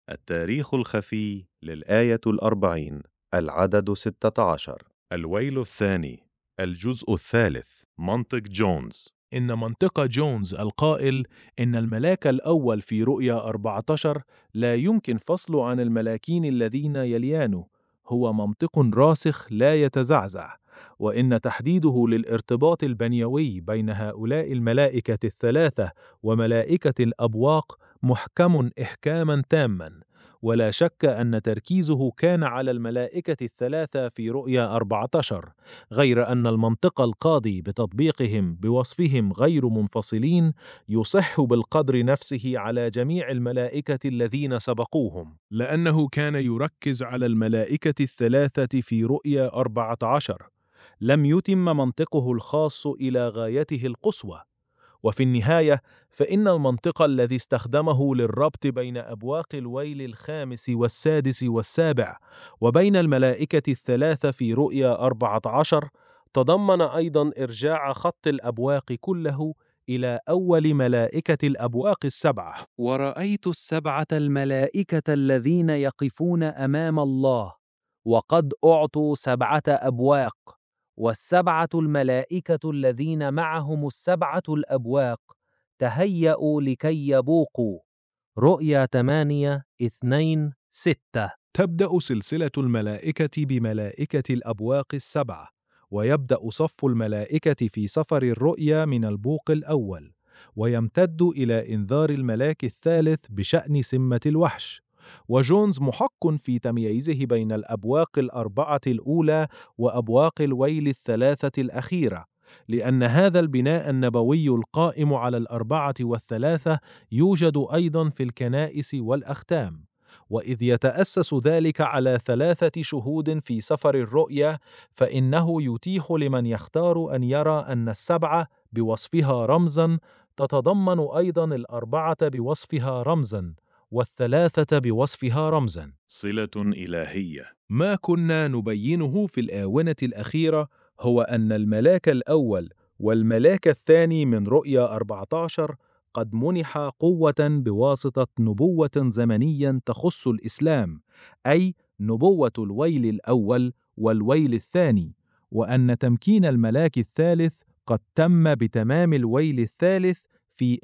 التاريخ الخفي للآية 40 العدد 16 الويل الثاني الجزء الثالث منطق جونز. إن منطق جونز القائل إن الملاك الأول في رؤيا 14 لا يمكن فصله عن الملاكين الذين يليانه هو منطق راسخ لا يتزعزع، وإن تحديده للارتباط البنيوي بين هؤلاء الملائكة الثلاثة وملائكة الأبواق محكم إحكاما تاما، ولا شك أن تركيزه كان على الملائكة الثلاثة في رؤيا 14، غير أن المنطق القاضي بتطبيقهم بوصفهم غير منفصلين يصح بالقدر نفسه على جميع الملائكة الذين سبقوهم، لأنه كان يركز على الملائكة الثلاثة في رؤيا 14، لم يتم منطقه الخاص إلى غايته القصوى. وفي النهاية فإن المنطق الذي استخدمه للربط بين أبواق الويل الخامس والسادس والسابع وبين الملائكة الثلاثة في رؤيا 14 تضمن أيضا إرجاع خط الأبواق كله إلى أول ملائكة الأبواق السبعة. ورأيت السبعة الملائكة الذين يقفون أمام الله وقد أعطوا سبعة أبواق، والسبعة الملائكة الذين معهم السبعة الأبواق تهيأوا لكي يبوقوا. رؤيا 8:2-6. تبدأ سلسلة الملائكة بملائكة الأبواق السبعة، ويبدأ صف الملائكة في سفر الرؤيا من البوق الأول، ويمتد إلى إنذار الملاك الثالث بشأن سمة الوحش. وجونز محق في تمييزه بين الأبواق الأربعة الأولى وأبواق الويل الثلاثة الأخيرة، لأن هذا البناء النبوي القائم على الأربعة والثلاثة يوجد أيضا في الكنائس والأختام. وإذ يتأسس ذلك على 3 شهود في سفر الرؤيا، فإنه يتيح لمن يختار أن يرى أن السبعة بوصفها رمزا تتضمن أيضا الأربعة بوصفها رمزا والثلاثة بوصفها رمزا. صلة إلهية. ما كنا نبينه في الآونة الأخيرة هو أن الملاك الأول والملاك الثاني من رؤيا 14 قد منح قوة بواسطة نبوة زمنيا تخص الإسلام، أي نبوة الويل الأول والويل الثاني، وأن تمكين الملاك الثالث قد تم بتمام الويل الثالث في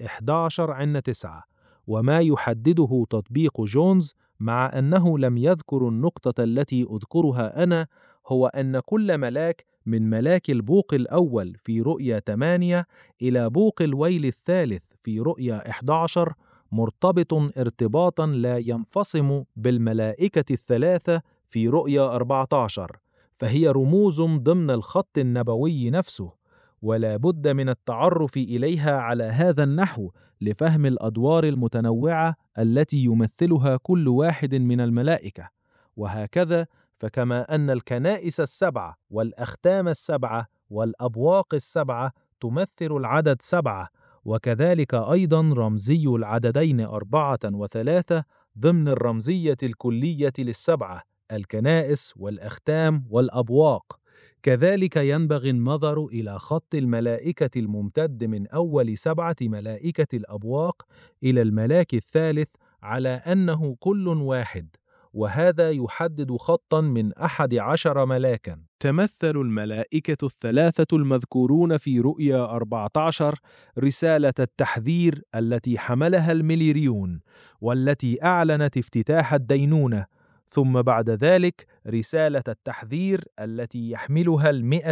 11/9، وما يحدده تطبيق جونز مع أنه لم يذكر النقطة التي أذكرها أنا هو أن كل ملاك من ملاك البوق الأول في رؤيا 8 إلى بوق الويل الثالث في رؤيا 11 مرتبط ارتباطا لا ينفصم بالملائكة الثلاثة في رؤيا 14، فهي رموز ضمن الخط النبوي نفسه، ولا بد من التعرف إليها على هذا النحو لفهم الأدوار المتنوعة التي يمثلها كل واحد من الملائكة. وهكذا فكما أن الكنائس السبعة والأختام السبعة والأبواق السبعة تمثل العدد 7، وكذلك أيضا رمزي العددين 4 و3 ضمن الرمزية الكلية للسبعة الكنائس والأختام والأبواق، كذلك ينبغي النظر إلى خط الملائكة الممتد من أول 7 ملائكة الأبواق إلى الملاك الثالث على أنه كل واحد، وهذا يحدد خطا من 11 ملاكا. تمثل الملائكة الثلاثة المذكورون في رؤيا 14 رسالة التحذير التي حملها المليريون والتي أعلنت افتتاح الدينونة، ثم بعد ذلك رسالة التحذير التي يحملها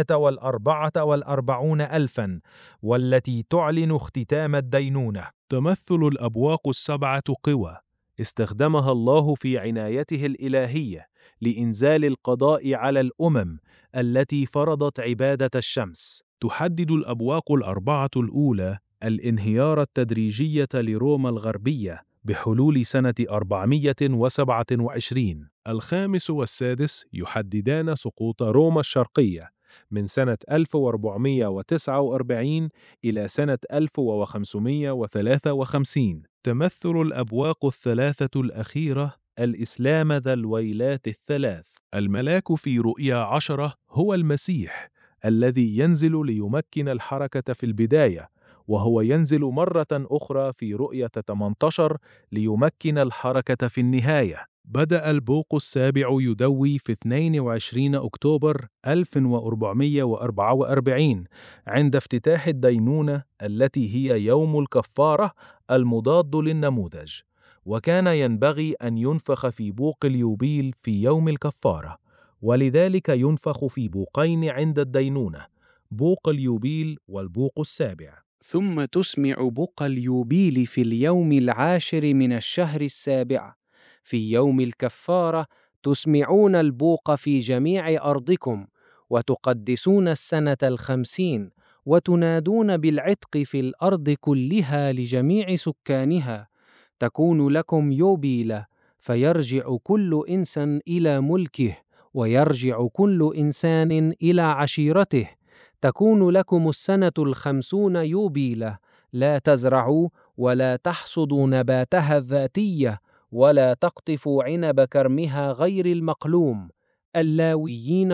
144,000 والتي تعلن اختتام الدينونة. تمثل الأبواق السبعة قوى استخدمها الله في عنايته الإلهية لإنزال القضاء على الأمم التي فرضت عبادة الشمس. تحدد الأبواق الأربعة الأولى الانهيار التدريجي لروما الغربية بحلول سنة 427. الخامس والسادس يحددان سقوط روما الشرقية من سنة 1449 إلى سنة 1553. تمثل الأبواق الثلاثة الأخيرة الإسلام ذا الويلات الثلاث. الملاك في رؤيا 10 هو المسيح الذي ينزل ليمكن الحركة في البداية، وهو ينزل مرة أخرى في رؤية 18 ليمكن الحركة في النهاية. بدأ البوق السابع يدوي في 22 أكتوبر 1444 عند افتتاح الدينونة التي هي يوم الكفارة المضاد للنموذج، وكان ينبغي أن ينفخ في بوق اليوبيل في يوم الكفارة، ولذلك ينفخ في بوقين عند الدينونة، بوق اليوبيل والبوق السابع. ثم تسمع بوق اليوبيل في اليوم 10 من الشهر السابع. في يوم الكفارة تسمعون البوق في جميع أرضكم، وتقدسون السنة 50، وتنادون بالعتق في الأرض كلها لجميع سكانها. تكون لكم يوبيلة، فيرجع كل إنسان إلى ملكه، ويرجع كل إنسان إلى عشيرته. تكون لكم السنة 50 يوبيلة، لا تزرعوا ولا تحصدوا نباتها الذاتية، ولا تقطفوا عنب كرمها غير المقلوم. اللاويين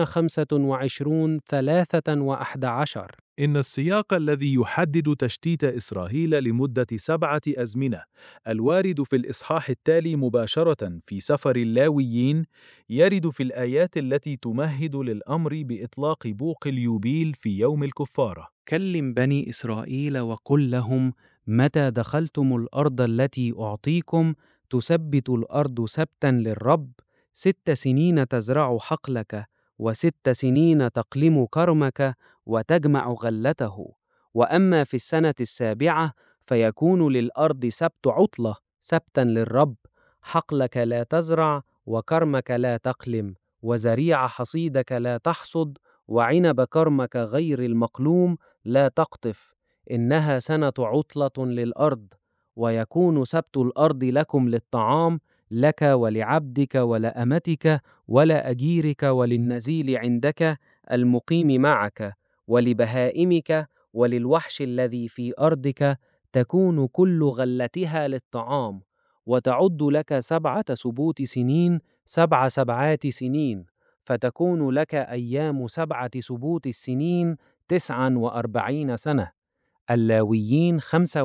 25:3-11. إن السياق الذي يحدد تشتيت إسرائيل لمدة 7 أزمنة الوارد في الإصحاح التالي مباشرة في سفر اللاويين يرد في الآيات التي تمهد للأمر بإطلاق بوق اليوبيل في يوم الكفارة. كلم بني إسرائيل وقل لهم: متى دخلتم الأرض التي أعطيكم تسبت الأرض سبتا للرب، 6 سنين تزرع حقلك، و6 سنين تقلم كرمك وتجمع غلته. وأما في السنة 7 فيكون للأرض سبت عطلة، سبتا للرب، حقلك لا تزرع، وكرمك لا تقلم، وزريع حصيدك لا تحصد، وعنب كرمك غير المقلوم لا تقطف. إنها سنة عطلة للأرض. ويكون سبت الأرض لكم للطعام، لك ولعبدك ولأمتك ولأجيرك وللنزيل عندك المقيم معك، ولبهائمك وللوحش الذي في أرضك، تكون كل غلتها للطعام. وتعد لك 7 سبوت سنين، 7 سبعات سنين، فتكون لك أيام 7 سبوت السنين 49 سنة. اللاويين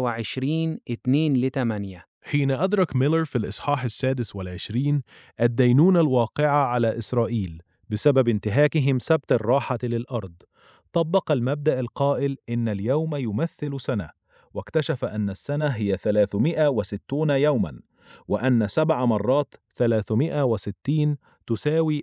25:2-8. حين أدرك ميلر في الإصحاح 26 الدينونة الواقعة على إسرائيل بسبب انتهاكهم سبت الراحة للأرض، طبق المبدأ القائل إن اليوم يمثل سنة، واكتشف أن السنة هي 360 يوماً، وأن 7 مرات 360 تساوي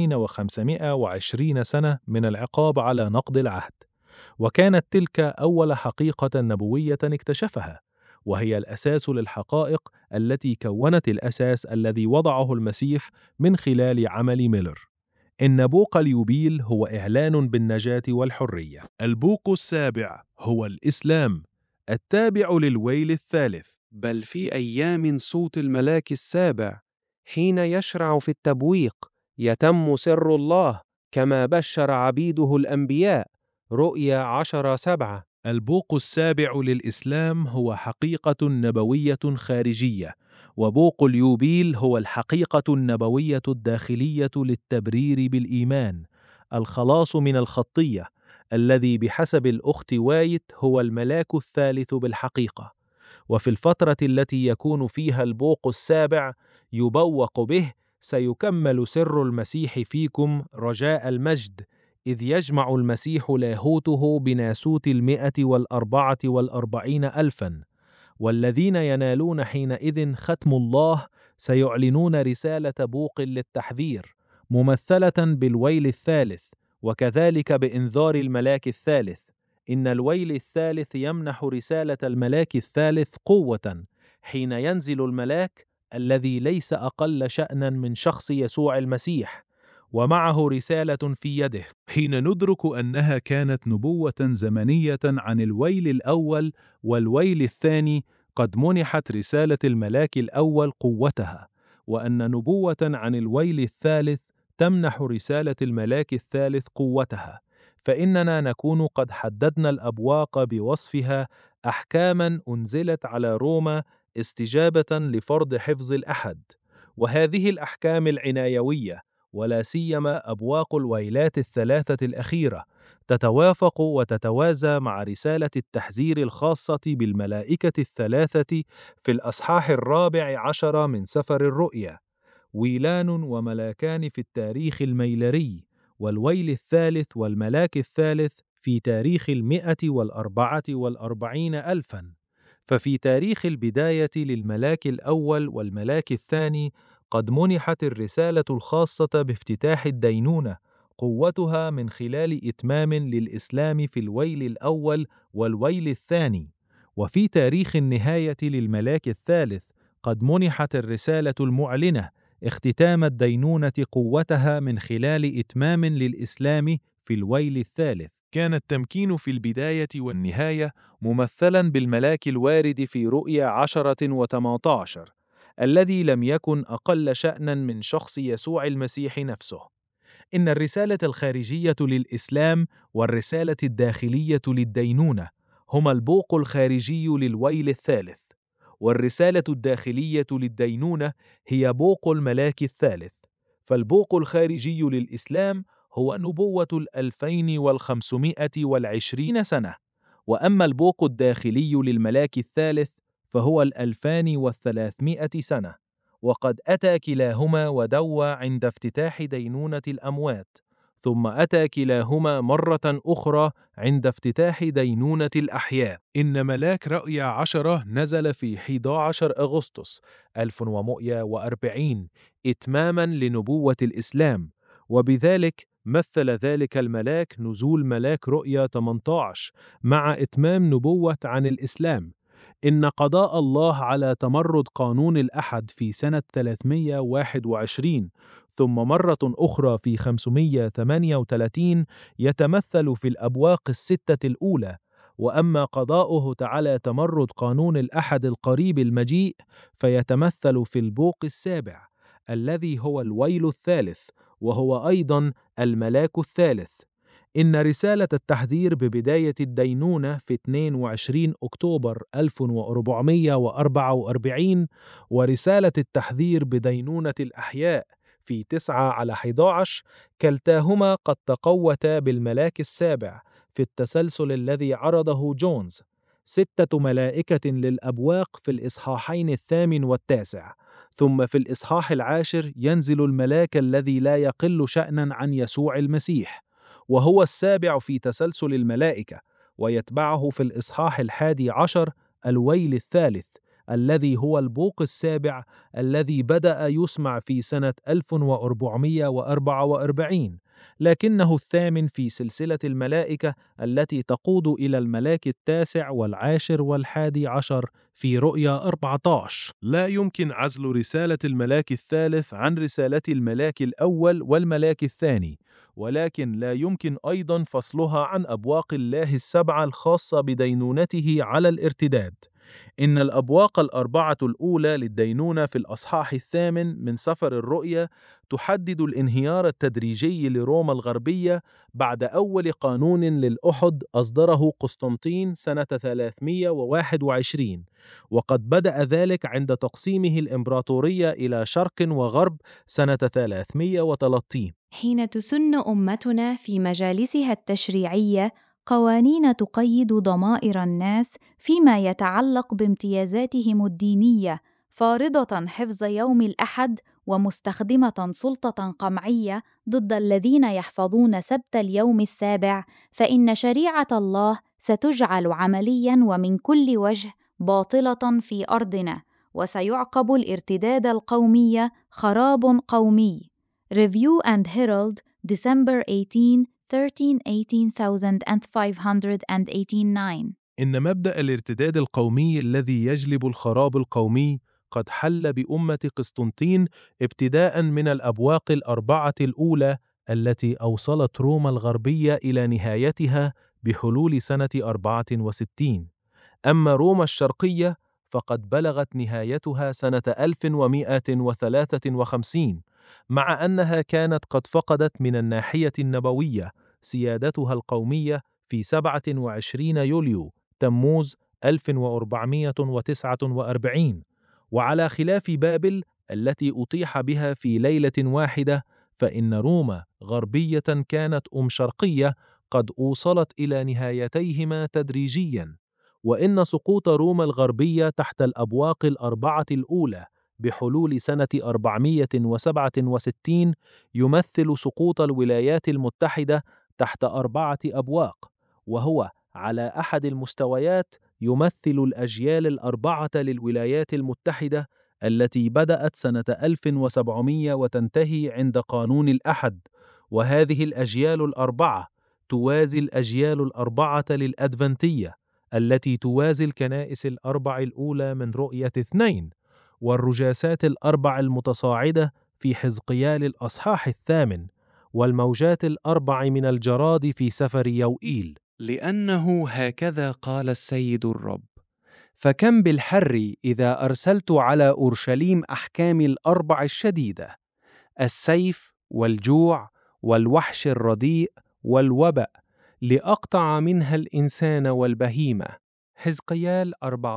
2520 سنة من العقاب على نقض العهد. وكانت تلك أول حقيقة نبوية اكتشفها، وهي الأساس للحقائق التي كونت الأساس الذي وضعه المسيح من خلال عمل ميلر. إن بوق اليوبيل هو إعلان بالنجاة والحرية. البوق السابع هو الإسلام التابع للويل الثالث. بل في أيام صوت الملاك السابع، حين يشرع في التبويق، يتم سر الله كما بشر عبيده الأنبياء. رؤيا 10:7. البوق السابع للإسلام هو حقيقة نبوية خارجية، وبوق اليوبيل هو الحقيقة النبوية الداخلية للتبرير بالإيمان، الخلاص من الخطية، الذي بحسب الأخت وايت هو الملاك الثالث بالحقيقة. وفي الفترة التي يكون فيها البوق السابع يبوق به سيكمل سر المسيح فيكم رجاء المجد، إذ يجمع المسيح لاهوته بناسوت 144,000، والذين ينالون حينئذ ختم الله سيعلنون رسالة بوق للتحذير ممثلة بالويل الثالث، وكذلك بإنذار الملاك الثالث. إن الويل الثالث يمنح رسالة الملاك الثالث قوة حين ينزل الملاك الذي ليس أقل شأنا من شخص يسوع المسيح، ومعه رسالة في يده. حين ندرك أنها كانت نبوة زمنية عن الويل الأول والويل الثاني، قد منحت رسالة الملاك الأول قوتها، وأن نبوة عن الويل الثالث تمنح رسالة الملاك الثالث قوتها، فإننا نكون قد حددنا الأبواق بوصفها أحكاماً أنزلت على روما استجابة لفرض حفظ الأحد. وهذه الأحكام العنايوية، ولا سيما أبواق الويلات الثلاثة الأخيرة، تتوافق وتتوازى مع رسالة التحذير الخاصة بالملائكة الثلاثة في الأصحاح 14 من سفر الرؤيا: ويلان وملاكان في التاريخ الميلري، والويل الثالث والملاك الثالث في تاريخ 144,000. ففي تاريخ البداية للملاك الأول والملاك الثاني قد منحت الرسالة الخاصة بافتتاح الدينونة قوتها من خلال إتمام للإسلام في الويل الأول والويل الثاني. وفي تاريخ النهاية للملاك الثالث قد منحت الرسالة المعلنة اختتام الدينونة قوتها من خلال إتمام للإسلام في الويل الثالث. كان التمكين في البداية والنهاية ممثلا بالملاك الوارد في رؤيا 10 و18 الذي لم يكن أقل شأنا من شخص يسوع المسيح نفسه. إن الرسالة الخارجية للإسلام والرسالة الداخلية للدينونة هما البوق الخارجي للويل الثالث، والرسالة الداخلية للدينونة هي بوق الملاك الثالث. فالبوق الخارجي للإسلام هو نبوة 2520 سنة، وأما البوق الداخلي للملاك الثالث فهو 2300 سنة. وقد أتى كلاهما ودوى عند افتتاح دينونة الأموات، ثم أتى كلاهما مرة أخرى عند افتتاح دينونة الأحياء. إن ملاك رؤيا 10 نزل في 11 أغسطس 1140 إتماما لنبوة الإسلام، وبذلك مثل ذلك الملاك نزول ملاك رؤيا 18 مع إتمام نبوة عن الإسلام. إن قضاء الله على تمرد قانون الأحد في سنة 321 ثم مرة أخرى في 538 يتمثل في الأبواق الستة الأولى، وأما قضاؤه على تمرد قانون الأحد القريب المجيء فيتمثل في البوق السابع الذي هو الويل الثالث، وهو أيضا الملاك الثالث. إن رسالة التحذير ببداية الدينونة في 22 أكتوبر 1444 ورسالة التحذير بدينونة الأحياء في 9/11 كلتاهما قد تقوتا بالملاك السابع في التسلسل الذي عرضه جونز: 6 ملائكة للأبواق في الإصحاحين 8 و9، ثم في الإصحاح 10 ينزل الملاك الذي لا يقل شأنا عن يسوع المسيح، وهو السابع في تسلسل الملائكة، ويتبعه في الإصحاح 11 الويل الثالث الذي هو البوق السابع الذي بدأ يسمع في سنة 1444، لكنه الثامن في سلسلة الملائكة التي تقود إلى الملاك التاسع والعاشر والحادي عشر في رؤيا 14. لا يمكن عزل رسالة الملاك الثالث عن رسالة الملاك الأول والملاك الثاني، ولكن لا يمكن أيضا فصلها عن أبواق الله السبعة الخاصة بدينونته على الارتداد. إن الأبواق 4 الأولى للدينونة في الأصحاح 8 من سفر الرؤيا تحدد الانهيار التدريجي لروما الغربية بعد أول قانون للأحد أصدره قسطنطين سنة 321، وقد بدأ ذلك عند تقسيمه الإمبراطورية إلى شرق وغرب سنة 330. حين تسن أمتنا في مجالسها التشريعية قوانين تقيد ضمائر الناس فيما يتعلق بامتيازاتهم الدينية، فارضة حفظ يوم الأحد ومستخدمة سلطة قمعية ضد الذين يحفظون سبت اليوم السابع، فإن شريعة الله ستجعل عملياً ومن كل وجه باطلة في أرضنا، وسيعقب الارتداد القومي خراب قومي. Review and Herald, December 18, 18,589. إن مبدأ الارتداد القومي الذي يجلب الخراب القومي قد حل بأمة قسطنطين ابتداء من الأبواق 4 الأولى التي أوصلت روما الغربية إلى نهايتها بحلول سنة 64. أما روما الشرقية فقد بلغت نهايتها سنة 1153، مع أنها كانت قد فقدت من الناحية النبوية سيادتها القومية في 27 يوليو تموز 1449. وعلى خلاف بابل التي أطيح بها في ليلة واحدة، فإن روما غربية كانت شرقية قد أوصلت إلى نهايتيهما تدريجياً، وإن سقوط روما الغربية تحت الأبواق الأربعة الأولى بحلول سنة 467 يمثل سقوط الولايات المتحدة تحت 4 أبواق، وهو على أحد المستويات يمثل الأجيال ال4 للولايات المتحدة التي بدأت سنة 1700 وتنتهي عند قانون الأحد، وهذه الأجيال ال4 توازي الأجيال ال4 للأدفنتية التي توازي الكنائس ال4 الأولى من رؤية 2 والرجاسات ال4 المتصاعدة في حزقيال الأصحاح 8 والموجات ال4 من الجراد في سفر يوئيل. لأنه هكذا قال السيد الرب: فكم بالحر إذا أرسلت على أورشليم أحكامي ال4 الشديدة، السيف والجوع والوحش الرديء والوباء، لأقطع منها الإنسان والبهيمة. حزقيال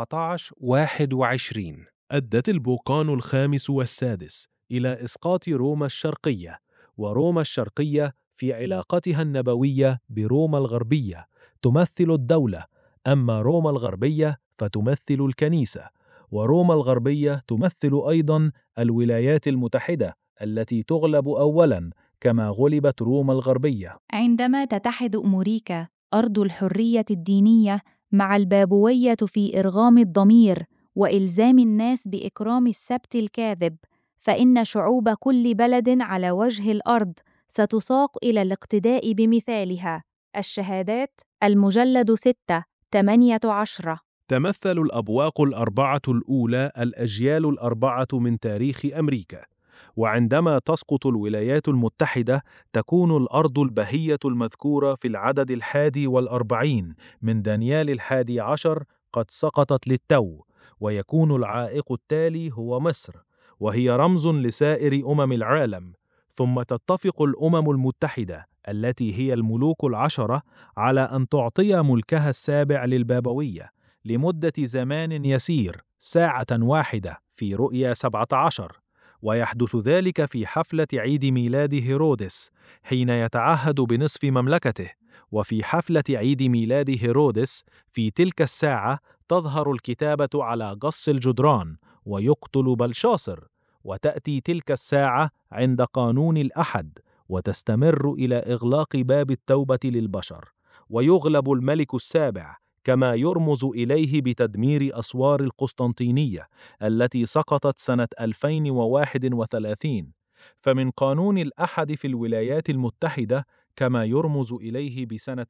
14:21. أدت البوقان الخامس والسادس إلى إسقاط روما الشرقية، وروما الشرقية في علاقتها النبوية بروما الغربية تمثل الدولة، أما روما الغربية فتمثل الكنيسة، وروما الغربية تمثل أيضاً الولايات المتحدة التي تغلب أولاً كما غلبت روما الغربية. عندما تتحد أمريكا أرض الحرية الدينية مع البابوية في إرغام الضمير وإلزام الناس بإكرام السبت الكاذب، فإن شعوب كل بلد على وجه الأرض ستساق إلى الاقتداء بمثالها. الشهادات، المجلد 6:18. تمثل الأبواق ال4 الأولى الأجيال ال4 من تاريخ أمريكا، وعندما تسقط الولايات المتحدة تكون الأرض البهية المذكورة في العدد 41 من دانيال 11 قد سقطت للتو، ويكون العائق التالي هو مصر، وهي رمز لسائر العالم. ثم تتفق الأمم المتحدة التي هي الملوك 10 على أن تعطي ملكها السابع للبابوية لمدة زمان يسير، ساعة واحدة في رؤيا 17، ويحدث ذلك في حفلة عيد ميلاد هيرودس حين يتعهد بنصف مملكته. وفي حفلة عيد ميلاد هيرودس في تلك الساعة تظهر الكتابة على قص الجدران ويقتل بلشاصر، وتأتي تلك الساعة عند قانون الأحد وتستمر إلى إغلاق باب التوبة للبشر، ويغلب الملك السابع كما يرمز إليه بتدمير أسوار القسطنطينية التي سقطت سنة 2031. فمن قانون الأحد في الولايات المتحدة كما يرمز إليه بسنة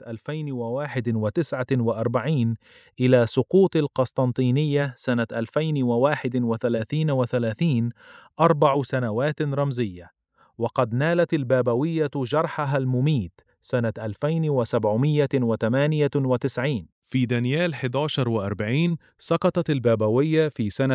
2041 إلى سقوط القسطنطينية سنة 2031 4 سنوات رمزية، وقد نالت البابوية جرحها المميت سنة 2798. في دانيال 11:40 سقطت البابوية في سنة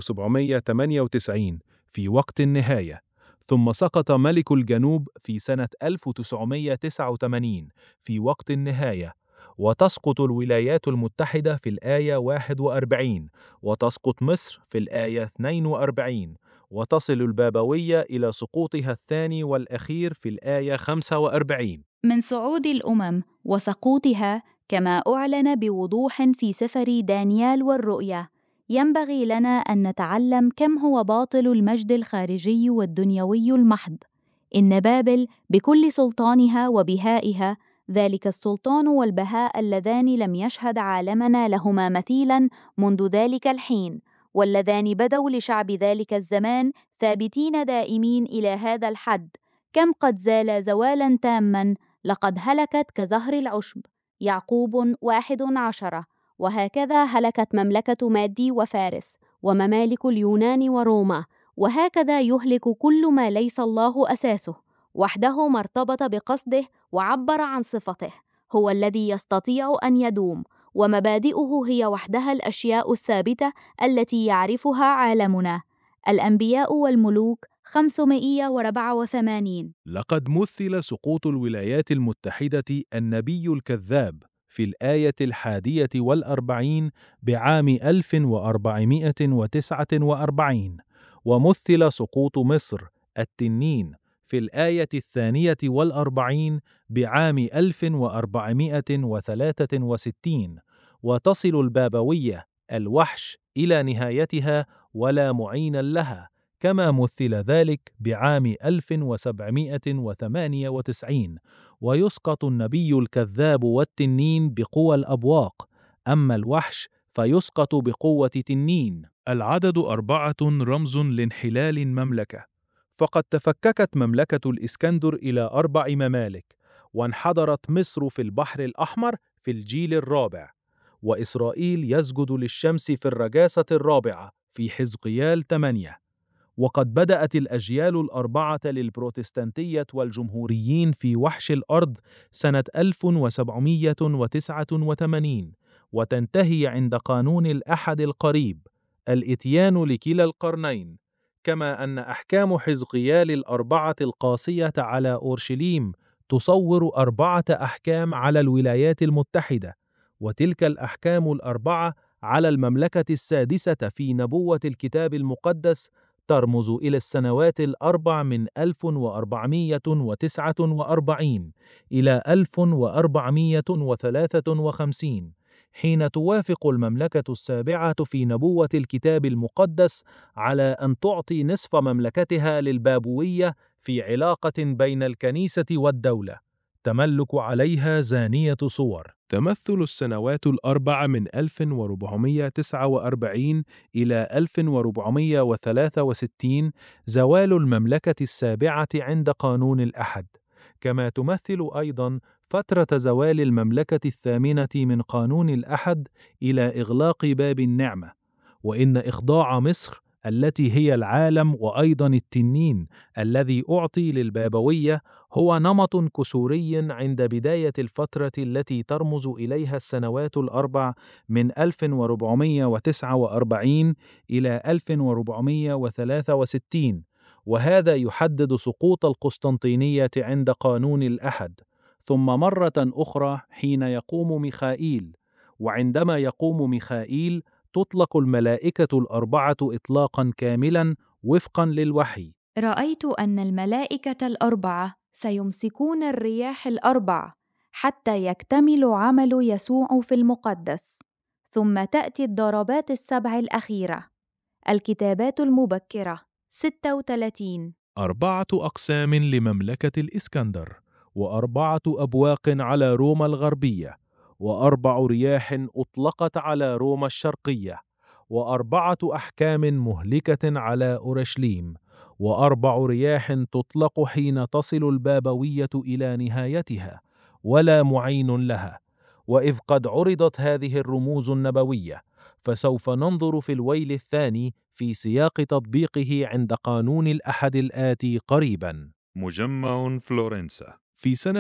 1798 في وقت النهاية، ثم سقط ملك الجنوب في سنة 1989 في وقت النهاية، وتسقط الولايات المتحدة في الآية 41، وتسقط مصر في الآية 42، وتصل البابوية إلى سقوطها الثاني والأخير في الآية 45. من صعود الأمم وسقوطها كما أعلن بوضوح في سفر دانيال والرؤيا، ينبغي لنا أن نتعلم كم هو باطل المجد الخارجي والدنيوي المحض. إن بابل بكل سلطانها وبهائها، ذلك السلطان والبهاء اللذان لم يشهد عالمنا لهما مثيلاً منذ ذلك الحين، واللذان بدوا لشعب ذلك الزمان ثابتين دائمين إلى هذا الحد، كم قد زال زوالاً تاماً، لقد هلكت كزهر العشب. يعقوب 1:10. وهكذا هلكت مملكة مادي وفارس وممالك اليونان وروما، وهكذا يهلك كل ما ليس الله أساسه، وحده ما ارتبط بقصده وعبر عن صفته، هو الذي يستطيع أن يدوم، ومبادئه هي وحدها الأشياء الثابتة التي يعرفها عالمنا. الأنبياء والملوك 584. لقد مثل سقوط الولايات المتحدة النبي الكذاب في الآية 41 بعام 1449، ومثل سقوط مصر التنين في الآية 42 بعام 1463، وتصل البابوية الوحش إلى نهايتها ولا معين لها، كما مثل ذلك بعام 1798، ويسقط النبي الكذاب والتنين بقوى الأبواق، أما الوحش فيسقط بقوة تنين. العدد 4 رمز لانحلال المملكة، فقد تفككت مملكة الإسكندر إلى 4 ممالك، وانحدرت مصر في البحر الأحمر في الجيل الرابع، وإسرائيل يسجد للشمس في الرجاسة الرابعة في حزقيال 8. وقد بدأت الأجيال ال4 للبروتستانتية والجمهوريين في وحش الأرض سنة 1789، وتنتهي عند قانون الأحد القريب، الإتيان لكلا القرنين، كما أن أحكام حزقيال ال4 القاسية على أورشليم تصور 4 أحكام على الولايات المتحدة، وتلك الأحكام ال4 على المملكة السادسة في نبوة الكتاب المقدس ترمز إلى السنوات ال4 من 1449 إلى 1453، حين توافق المملكة السابعة في نبوة الكتاب المقدس على أن تعطي نصف مملكتها للبابوية في علاقة بين الكنيسة والدولة تملك عليها زانية صور. تمثل السنوات ال4 من 1449 إلى 1463 زوال المملكة السابعة عند قانون الأحد، كما تمثل أيضاً فترة زوال المملكة الثامنة من قانون الأحد إلى إغلاق باب النعمة. وإن إخضاع مصر التي هي العالم وأيضاً التنين الذي أعطي للبابوية هو نمط كسوري عند بداية الفترة التي ترمز إليها السنوات ال4 من 1449 إلى 1463، وهذا يحدد سقوط القسطنطينية عند قانون الأحد، ثم مرة أخرى حين يقوم ميخائيل. وعندما يقوم ميخائيل تطلق الملائكة ال4 إطلاقاً كاملاً وفقاً للوحي. رأيت أن الملائكة ال4 سيمسكون الرياح ال4 حتى يكتمل عمل يسوع في المقدس، ثم تأتي الضربات ال7 الأخيرة. الكتابات المبكرة 36. 4 أقسام لمملكة الإسكندر، و4 أبواق على روما الغربية، و4 رياح أطلقت على روما الشرقية، و4 أحكام مهلكة على أورشليم، و4 رياح تطلق حين تصل البابوية إلى نهايتها ولا معين لها. وإذ قد عرضت هذه الرموز النبوية، فسوف ننظر في الويل الثاني في سياق تطبيقه عند قانون الأحد الآتي قريباً. مجمع فلورنسا. في سنة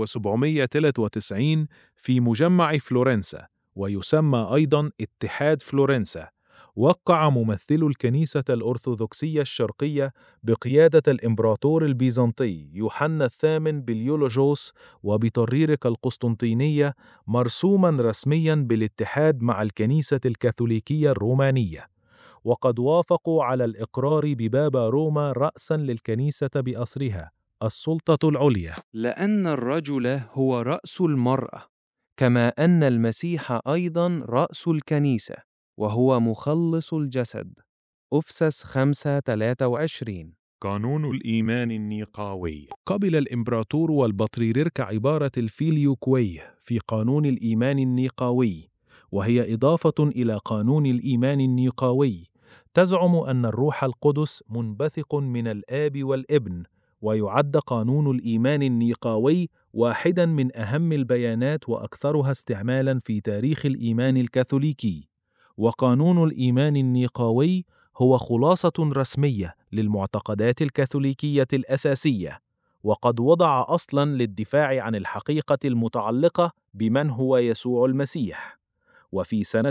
1793 في مجمع فلورنسا، ويسمى أيضاً اتحاد فلورنسا، وقع ممثلو الكنيسة الأرثوذكسية الشرقية بقيادة الإمبراطور البيزنطي يوحنا الثامن بليولوجوس وبطريرك القسطنطينية مرسوماً رسمياً بالاتحاد مع الكنيسة الكاثوليكية الرومانية، وقد وافقوا على الإقرار ببابا روما رأساً للكنيسة بأسرها السلطة العليا، لأن الرجل هو رأس المرأة، كما أن المسيح أيضاً رأس الكنيسة وهو مخلص الجسد. أفسس 5:23. قانون الإيمان النيقاوي. قبل الإمبراطور والبطريرك عبارة الفيليوكوي في قانون الإيمان النيقاوي، وهي إضافة إلى قانون الإيمان النيقاوي تزعم أن الروح القدس منبثق من الآب والابن، ويعد قانون الإيمان النيقاوي واحداً من أهم البيانات وأكثرها استعمالاً في تاريخ الإيمان الكاثوليكي. وقانون الإيمان النيقاوي هو خلاصة رسمية للمعتقدات الكاثوليكية الأساسية، وقد وضع أصلاً للدفاع عن الحقيقة المتعلقة بمن هو يسوع المسيح. وفي سنة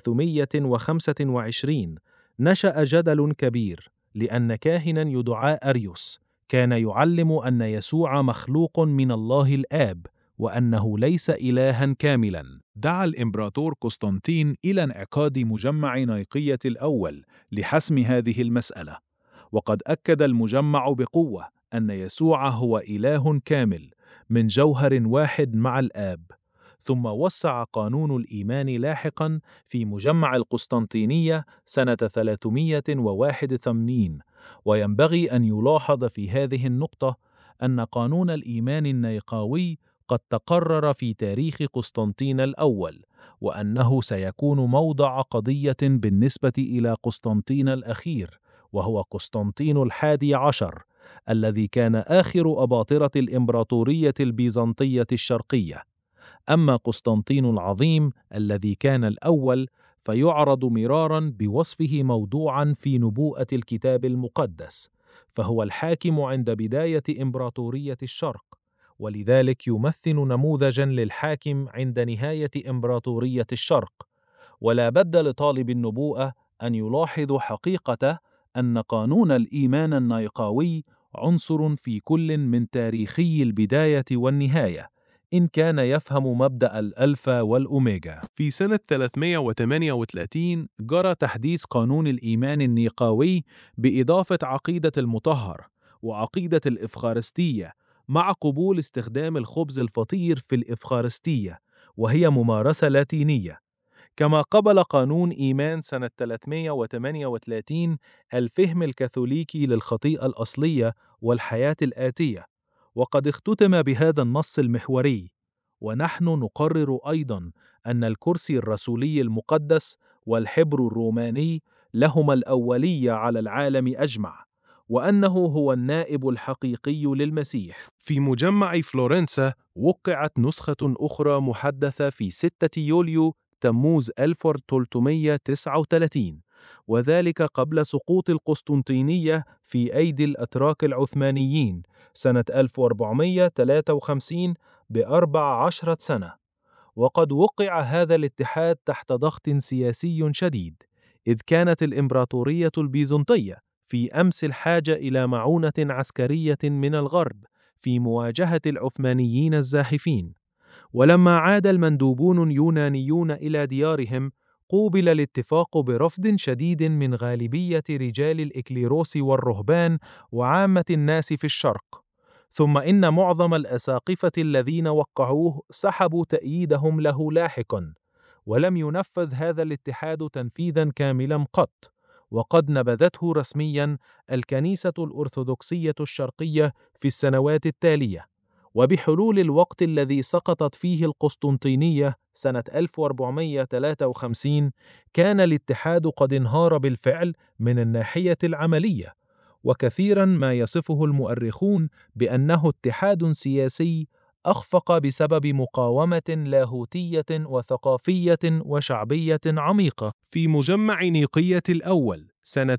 325 نشأ جدل كبير، لأن كاهناً يدعى أريوس كان يعلم أن يسوع مخلوق من الله الآب، وأنه ليس إلهاً كاملاً. دعا الإمبراطور قسطنطين إلى انعقاد مجمع نيقية الأول لحسم هذه المسألة، وقد أكد المجمع بقوة أن يسوع هو إله كامل من جوهر واحد مع الآب. ثم وسع قانون الإيمان لاحقاً في مجمع القسطنطينية سنة 381. وينبغي أن يلاحظ في هذه النقطة أن قانون الإيمان النيقاوي قد تقرر في تاريخ قسطنطين الأول، وأنه سيكون موضع قضية بالنسبة إلى قسطنطين الأخير، وهو قسطنطين 11 الذي كان آخر أباطرة الإمبراطورية البيزنطية الشرقية. أما قسطنطين العظيم الذي كان الأول فيعرض مرارا بوصفه موضوعا في نبوءة الكتاب المقدس، فهو الحاكم عند بداية إمبراطورية الشرق، ولذلك يمثل نموذجا للحاكم عند نهاية إمبراطورية الشرق. ولا بد لطالب النبوءة أن يلاحظ حقيقة أن قانون الإيمان النيقاوي عنصر في كل من تاريخي البداية والنهاية، إن كان يفهم مبدأ الألفا والأوميجا. في سنة 338 جرى تحديث قانون الإيمان النيقاوي بإضافة عقيدة المطهر وعقيدة الإفخارستية، مع قبول استخدام الخبز الفطير في الإفخارستية، وهي ممارسة لاتينية. كما قبل قانون إيمان سنة 338 الفهم الكاثوليكي للخطيئة الأصلية والحياة الآتية، وقد اختتم بهذا النص المحوري: ونحن نقرر أيضا أن الكرسي الرسولي المقدس والحبر الروماني لهما الأولية على العالم أجمع، وأنه هو النائب الحقيقي للمسيح. في مجمع فلورنسا وقعت نسخة أخرى محدثة في 6 يوليو تموز 1339، وذلك قبل سقوط القسطنطينية في أيدي الأتراك العثمانيين سنة 1453 ب14 سنة. وقد وقع هذا الاتحاد تحت ضغط سياسي شديد، إذ كانت الإمبراطورية البيزنطية في أمس الحاجة إلى معونة عسكرية من الغرب في مواجهة العثمانيين الزاحفين. ولما عاد المندوبون اليونانيون إلى ديارهم، قوبل الاتفاق برفض شديد من غالبية رجال الإكليروس والرهبان وعامة الناس في الشرق. ثم إن معظم الأساقفة الذين وقعوه سحبوا تأييدهم له لاحقا، ولم ينفذ هذا الاتحاد تنفيذا كاملا قط، وقد نبذته رسميا الكنيسة الأرثوذكسية الشرقية في السنوات التالية. وبحلول الوقت الذي سقطت فيه القسطنطينية سنة 1453 كان الاتحاد قد انهار بالفعل من الناحية العملية، وكثيرا ما يصفه المؤرخون بأنه اتحاد سياسي أخفق بسبب مقاومة لاهوتية وثقافية وشعبية عميقة. في مجمع نيقية الأول سنة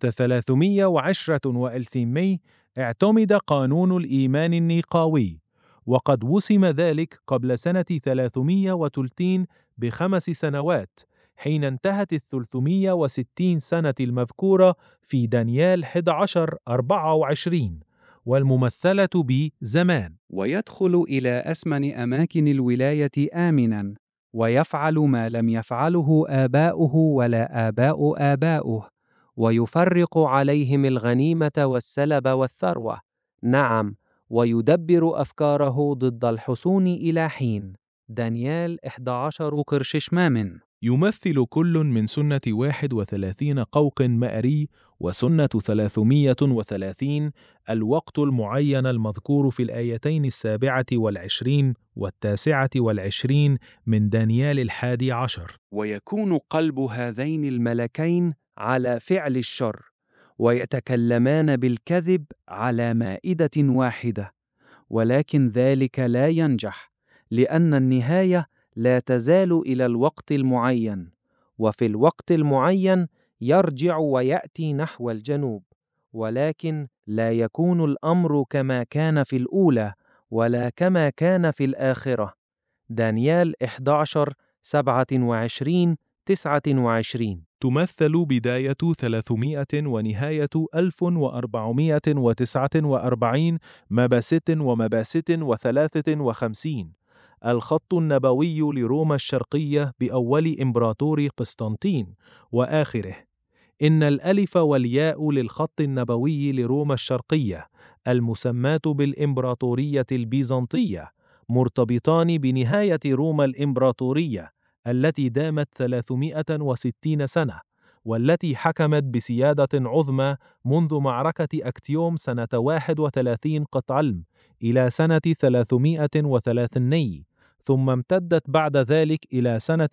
310 اعتمد قانون الإيمان النيقاوي، وقد وسم ذلك قبل سنة 330 ب5 سنوات، حين انتهت 360 سنة المذكورة في دانيال 11:24 والممثلة بزمان. ويدخل إلى أسمن أماكن الولاية آمناً، ويفعل ما لم يفعله آباؤه ولا آباء آباؤه، ويفرق عليهم الغنيمة والسلب والثروة، نعم، ويدبر أفكاره ضد الحصون إلى حين. دانيال 11 قرششمام. يمثل كل من سنة 31 قوق مأري وسنة 330 الوقت المعين المذكور في الآيتين 27 و29 من دانيال 11. ويكون قلب هذين الملكين على فعل الشر، ويتكلمان بالكذب على مائدة واحدة، ولكن ذلك لا ينجح، لأن النهاية لا تزال إلى الوقت المعين، وفي الوقت المعين يرجع ويأتي نحو الجنوب، ولكن لا يكون الأمر كما كان في الأولى ولا كما كان في الآخرة. دانيال 11:27-29. تمثل بداية 300 ونهاية 1449 مباسط ومباسط و53. الخط النبوي لروما الشرقية بأول إمبراطور قسطنطين وآخره. إن الألف والياء للخط النبوي لروما الشرقية المسماة بالإمبراطورية البيزنطية، مرتبطان بنهاية روما الإمبراطورية التي دامت 360 سنة، والتي حكمت بسيادة عظمى منذ معركة أكتيوم سنة 31 قطعلم إلى سنة 303، ثم امتدت بعد ذلك إلى سنة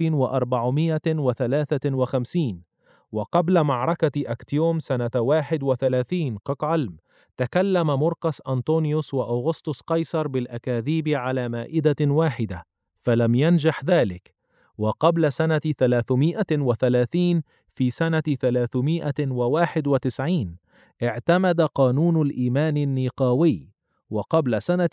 1453. وقبل معركة أكتيوم سنة 31 قطعلم تكلم مرقس أنطونيوس وأغسطس قيصر بالأكاذيب على مائدة واحدة، فلم ينجح ذلك. وقبل سنة 330 في سنة 391 اعتمد قانون الإيمان النيقاوي، وقبل سنة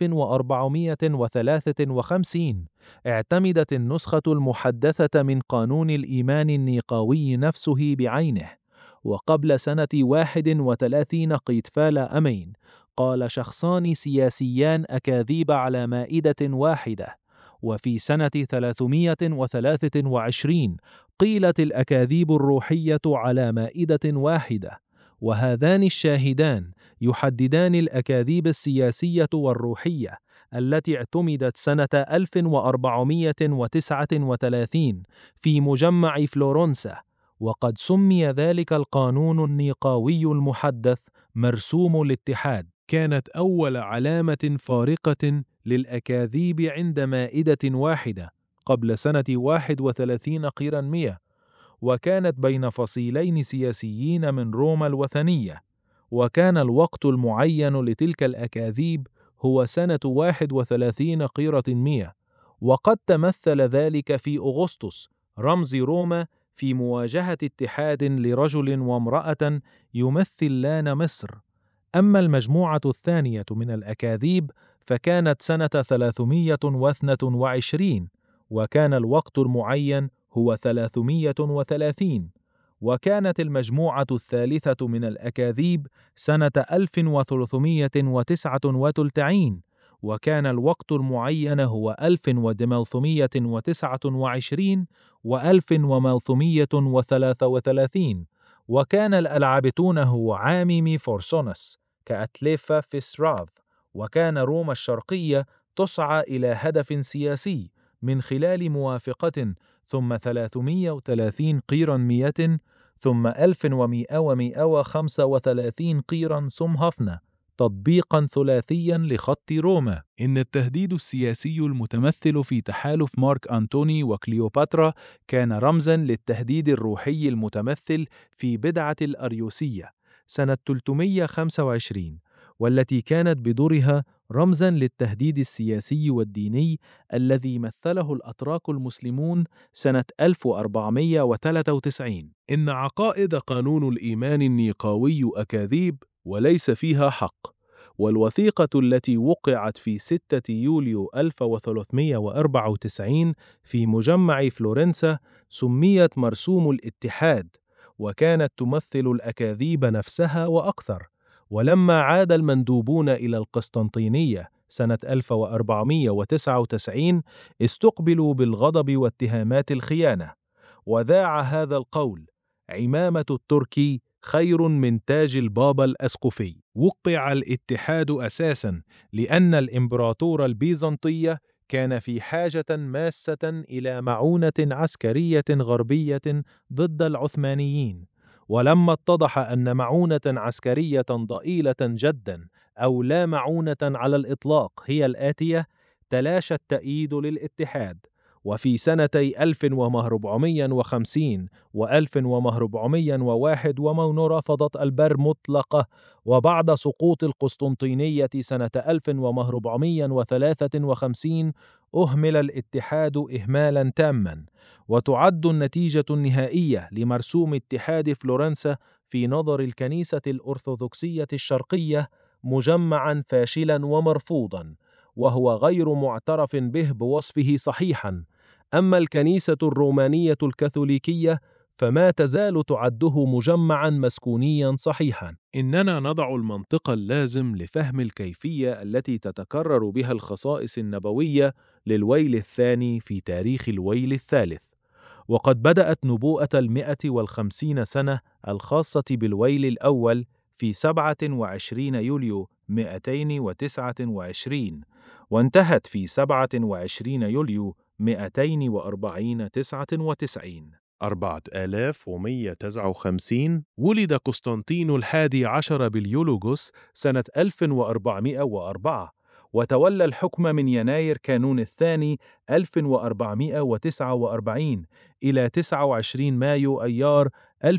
1453 اعتمدت النسخة المحدثة من قانون الإيمان النيقاوي نفسه بعينه. وقبل سنة 31 قيتفال أمين قال شخصان سياسيان أكاذيب على مائدة واحدة، وفي سنة 323 قيلت الأكاذيب الروحية على مائدة واحدة. وهذان الشاهدان يحددان الأكاذيب السياسية والروحية التي اعتمدت سنة 1439 في مجمع فلورنسا، وقد سمي ذلك القانون النيقاوي المحدث مرسوم الاتحاد. كانت أول علامة فارقة للأكاذيب عند مائدة واحدة قبل سنة 31 قيرا 100، وكانت بين فصيلين سياسيين من روما الوثنية، وكان الوقت المعين لتلك الأكاذيب هو سنة 31 قيرة 100. وقد تمثل ذلك في أغسطس رمز روما في مواجهة اتحاد لرجل وامرأة يمثلان مصر. أما المجموعة الثانية من الأكاذيب فكانت سنة 322، وكان الوقت المعين هو 330. وكانت المجموعة الثالثة من الأكاذيب سنة 1339، وكان الوقت المعين هو 1329 و1133. وكان الألعابتون هو عاميمي فورسونس كأتليفا في سراف. وكان روما الشرقية تسعى إلى هدف سياسي من خلال موافقة، ثم 330 قيرا 100، ثم 1135 قيرا سمهفنة، تطبيقا ثلاثيا لخط روما. إن التهديد السياسي المتمثل في تحالف مارك أنطوني وكليوباترا كان رمزا للتهديد الروحي المتمثل في بدعة الأريوسية سنة 325، والتي كانت بدورها رمزا للتهديد السياسي والديني الذي مثله الأتراك المسلمون سنة 1493. إن عقائد قانون الإيمان النيقاوي أكاذيب وليس فيها حق. والوثيقة التي وقعت في 6 يوليو 1394 في مجمع فلورنسا سميت مرسوم الاتحاد، وكانت تمثل الأكاذيب نفسها وأكثر. ولما عاد المندوبون إلى القسطنطينية سنة 1499 استقبلوا بالغضب واتهامات الخيانة، وذاع هذا القول: عمامة التركي خير من تاج البابا الأسقفي. وقع الاتحاد أساساً لأن الإمبراطور البيزنطي كان في حاجة ماسة إلى معونة عسكرية غربية ضد العثمانيين. ولما اتضح أن معونة عسكرية ضئيلة جدا أو لا معونة على الإطلاق هي الآتية، تلاشى التأييد للاتحاد. وفي سنتي 1450 و1401 ومون رفضت البر مطلقة، وبعد سقوط القسطنطينية سنة 1453 أهمل الاتحاد إهمالا تاما. وتعد النتيجة النهائية لمرسوم اتحاد فلورنسا في نظر الكنيسة الأرثوذكسية الشرقية مجمعا فاشلا ومرفوضا، وهو غير معترف به بوصفه صحيحا. أما الكنيسة الرومانية الكاثوليكية فما تزال تعده مجمعا مسكونيا صحيحا. إننا نضع المنطق اللازم لفهم الكيفية التي تتكرر بها الخصائص النبوية للويل الثاني في تاريخ الويل الثالث. وقد بدأت نبوءة 150 سنة الخاصة بالويل الأول في 27 يوليو 229 وانتهت في 27 يوليو 299. 4159 ولد قسطنطين الحادي عشر بليولوغوس سنة 1404 وتولى الحكم من يناير كانون الثاني 1449 إلى 29 مايو أيار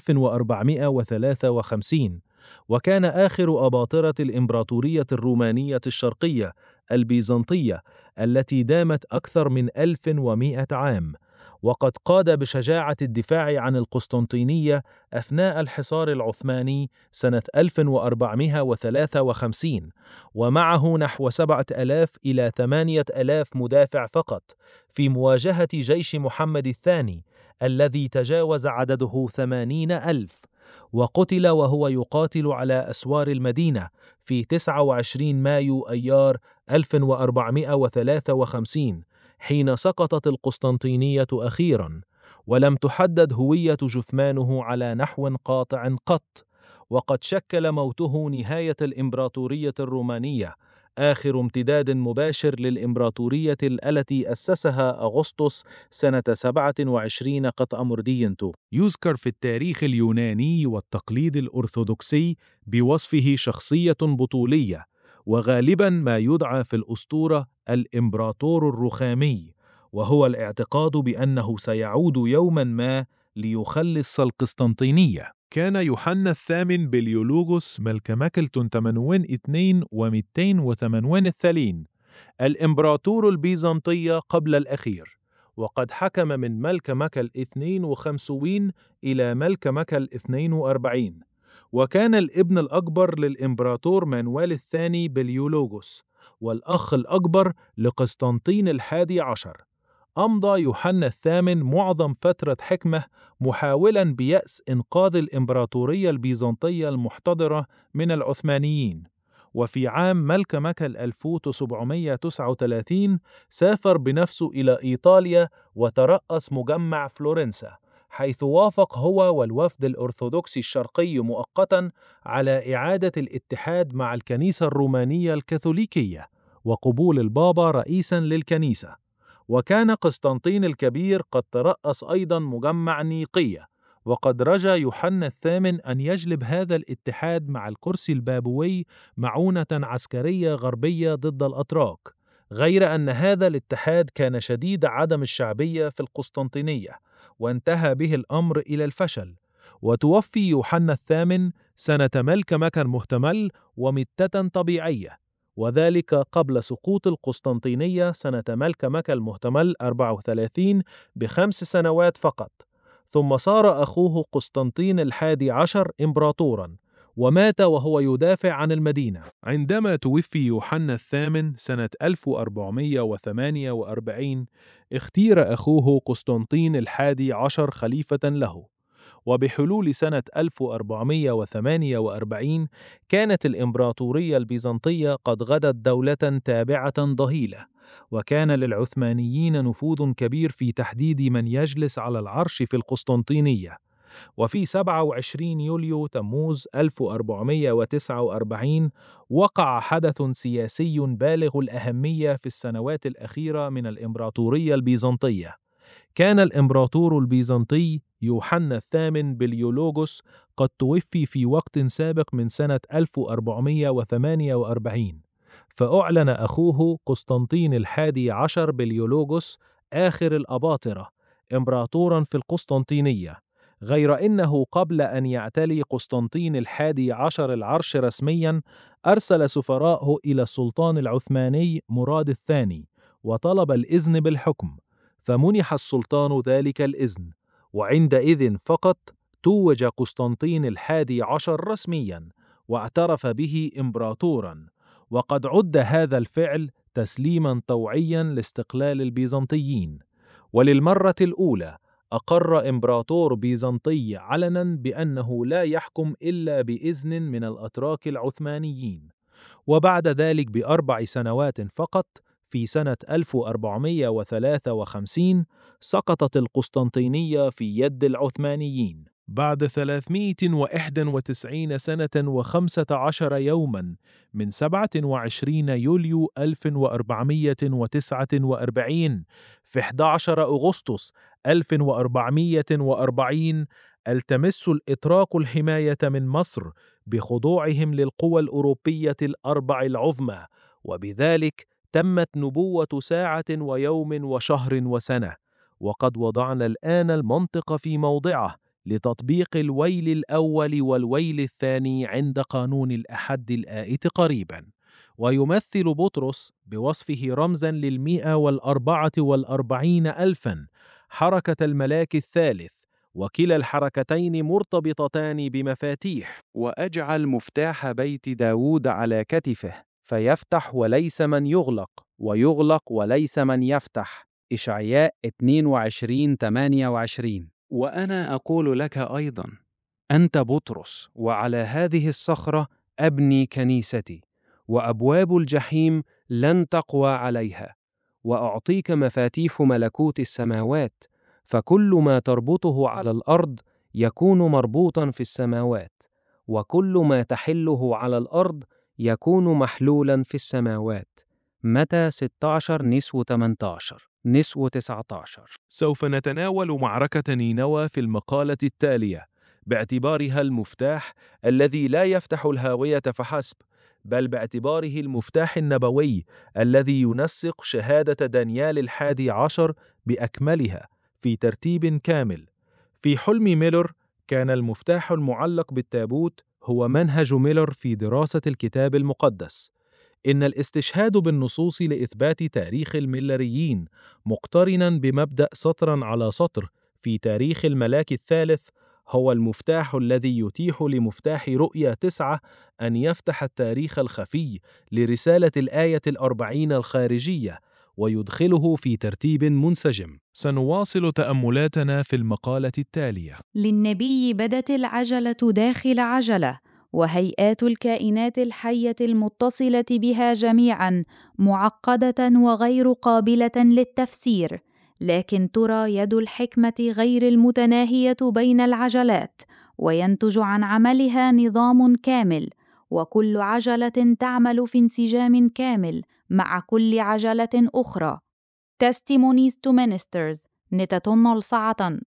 1453 وكان آخر أباطرة الإمبراطورية الرومانية الشرقية البيزنطية التي دامت أكثر من 1100 عام وقد قاد بشجاعة الدفاع عن القسطنطينية أثناء الحصار العثماني سنة 1453 ومعه نحو 7000 إلى 8000 مدافع فقط في مواجهة جيش محمد الثاني الذي تجاوز عدده 80,000 وقتل وهو يقاتل على أسوار المدينة في 29 مايو أيار 1453 حين سقطت القسطنطينية أخيراً ولم تحدد هوية جثمانه على نحو قاطع قط وقد شكل موته نهاية الإمبراطورية الرومانية آخر امتداد مباشر للإمبراطورية التي أسسها أغسطس سنة 27 قط أمردينتو. يذكر في التاريخ اليوناني والتقليد الأرثوذكسي بوصفه شخصية بطولية وغالباً ما يدعى في الأسطورة الإمبراطور الرخامي وهو الاعتقاد بأنه سيعود يوماً ما ليخلص القسطنطينية. كان يوحنا الثامن بليولوغوس ملكمكل تنتمنوين 2 و288 الثالين الإمبراطور البيزنطي قبل الأخير وقد حكم من ملكمكل 52 إلى ملكمكل 42 وكان الابن الأكبر للإمبراطور مانويل الثاني بليولوغوس والأخ الأكبر لقسطنطين الحادي عشر. أمضى يوحنا الثامن معظم فترة حكمه محاولاً بيأس إنقاذ الإمبراطورية البيزنطية المحتضرة من العثمانيين وفي عام ملكمكل 1739 سافر بنفسه إلى إيطاليا وترأس مجمع فلورنسا حيث وافق هو والوفد الأرثوذكسي الشرقي مؤقتاً على إعادة الاتحاد مع الكنيسة الرومانية الكاثوليكية وقبول البابا رئيساً للكنيسة. وكان قسطنطين الكبير قد ترأس أيضاً مجمع نيقية وقد رجا يوحنا الثامن أن يجلب هذا الاتحاد مع الكرسي البابوي معونة عسكرية غربية ضد الأتراك غير أن هذا الاتحاد كان شديد عدم الشعبية في القسطنطينية وانتهى به الأمر إلى الفشل وتوفي يوحنا الثامن سنة ملكمكل مهتمل وميتة طبيعية وذلك قبل سقوط القسطنطينية سنة ملكمكل مهتمل 34 ب5 سنوات فقط ثم صار أخوه قسطنطين الحادي عشر إمبراطوراً ومات وهو يدافع عن المدينة. عندما توفي يوحنا الثامن سنة 1448 اختير أخوه قسطنطين الحادي عشر خليفة له وبحلول سنة 1448 كانت الإمبراطورية البيزنطية قد غدت دولة تابعة ضئيلة وكان للعثمانيين نفوذ كبير في تحديد من يجلس على العرش في القسطنطينية. وفي 27 يوليو تموز 1449 وقع حدث سياسي بالغ الأهمية في السنوات الأخيرة من الإمبراطورية البيزنطية. كان الإمبراطور البيزنطي يوحنا الثامن بليولوغوس قد توفي في وقت سابق من سنة 1448 فأعلن أخوه قسطنطين الحادي عشر بليولوغوس آخر الأباطرة إمبراطوراً في القسطنطينية غير إنه قبل أن يعتلي قسطنطين الحادي عشر العرش رسمياً أرسل سفراءه إلى السلطان العثماني مراد الثاني وطلب الإذن بالحكم فمنح السلطان ذلك الإذن وعندئذ فقط توج قسطنطين الحادي عشر رسمياً واعترف به إمبراطوراً وقد عد هذا الفعل تسليماً طوعياً لاستقلال البيزنطيين. وللمرة الأولى أقر إمبراطور بيزنطي علناً بأنه لا يحكم إلا بإذن من الأتراك العثمانيين. وبعد ذلك ب4 سنوات فقط في سنة 1453 سقطت القسطنطينية في يد العثمانيين. بعد 391 سنة و15 يوماً من 27 يوليو 1449 في 11 أغسطس 1440 التمس الإتراك الحماية من مصر بخضوعهم للقوى الأوروبية الأربع العظمى، وبذلك تمت نبوة ساعة ويوم وشهر وسنة. وقد وضعنا الآن المنطق في موضعه لتطبيق الويل الأول والويل الثاني عند قانون الأحد الآت قريبا. ويمثل بطرس بوصفه رمزا 144,000 حركة الملاك الثالث، وكلا الحركتين مرتبطتان بمفاتيح. وأجعل مفتاح بيت داود على كتفه، فيفتح وليس من يغلق، ويغلق وليس من يفتح. إشعياء 22:28. وأنا أقول لك أيضا: أنت بطرس، وعلى هذه الصخرة أبني كنيستي، وأبواب الجحيم لن تقوى عليها. وأعطيك مفاتيح ملكوت السماوات، فكل ما تربطه على الأرض يكون مربوطا في السماوات، وكل ما تحله على الأرض يكون محلولا في السماوات. متى 16:18-19. سوف نتناول معركة نينوى في المقالة التالية باعتبارها المفتاح الذي لا يفتح الهاوية فحسب، بل باعتباره المفتاح النبوي الذي ينسق شهادة دانيال 11 بأكملها في ترتيب كامل. في حلم ميلر كان المفتاح المعلق بالتابوت هو منهج ميلر في دراسة الكتاب المقدس. إن الاستشهاد بالنصوص لإثبات تاريخ الميلريين مقترناً بمبدأ سطراً على سطر في تاريخ الملاك الثالث هو المفتاح الذي يتيح لمفتاح رؤيا 9 أن يفتح التاريخ الخفي لرسالة الآية 40 الخارجية ويدخله في ترتيب منسجم. سنواصل تأملاتنا في المقالة التالية. للنبي بدت العجلة داخل عجلة، وهيئات الكائنات الحية المتصلة بها جميعاً معقدة وغير قابلة للتفسير، لكن ترى يد الحكمة غير المتناهية بين العجلات، وينتج عن عملها نظام كامل، وكل عجلة تعمل في انسجام كامل مع كل عجلة أخرى. Testimonies to Ministers 19